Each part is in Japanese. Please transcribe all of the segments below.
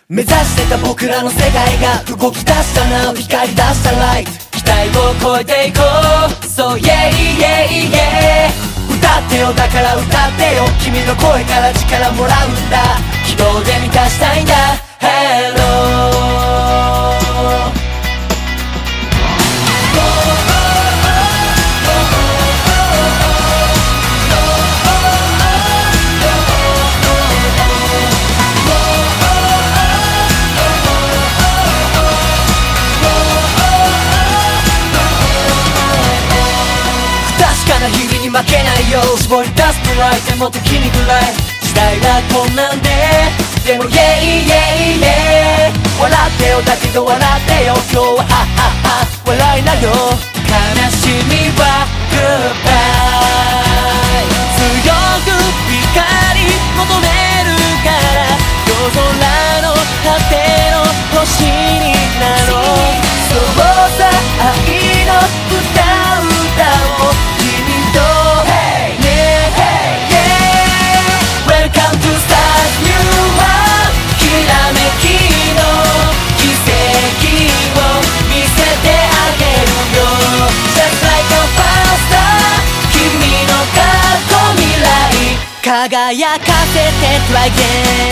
目指してた僕らの世界が動き出したな、光り出したライト、期待を超えていこう。そう、yeah yeah yeah、 歌ってよ、だから歌ってよ、君の声から力もらうんだ、希望で満たしたいんだ。 Hello、日々に負けないよ、絞り出すプライドも時にぐらい、時代がこんなんで、でも yeah yeah yeah、 笑ってよ、だけど笑ってよ、今日ははっはっは笑いなよ、悲しみは Goodbye、 強く光求めるから、夜空の果ての星になろう。そうさ、愛の歌を輝かせて Try again。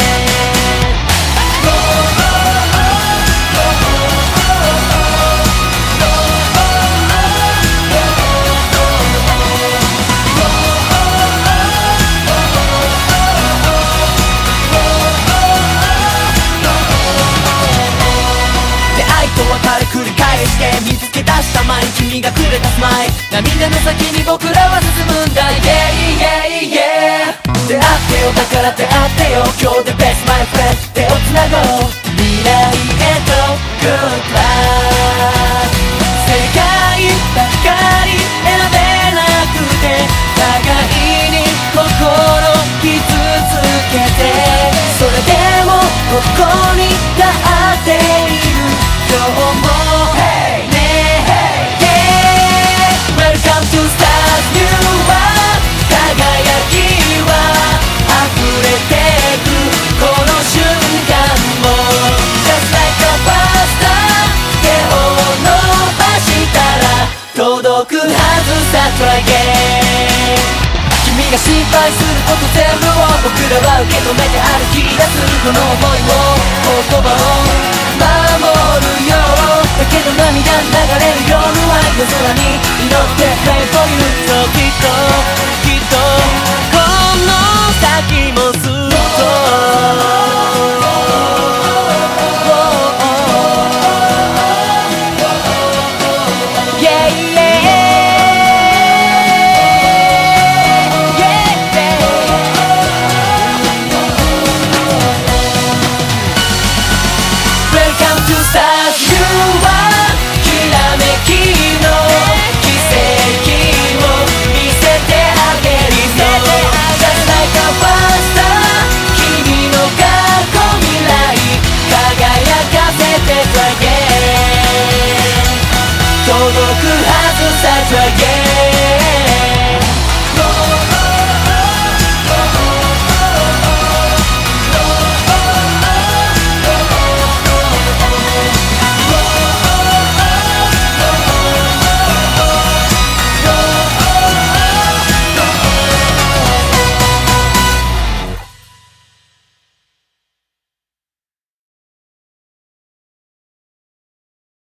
出会いと別れ繰り返して見つけ出した前に君がくれたスマイル、涙の先に僕らは進むんだ。 Yeah yeah yeah、出会ってよ、だから出会ってよ、今日で Best my friend、 手をつなごう、未来へと Good luck。 世界ばかり選べなくて、互いに心傷つけて、それでもここに立っている今日も、Hey hey yeah、 Welcome to Stars New World、 輝き届くはずさ、 Try again。 君が心配すること全部を僕らは受け止めて歩き出す、この想いを言葉を守るよ。だけど涙流れる夜は夜空に祈って Pray for you。 そう、きっとこの先も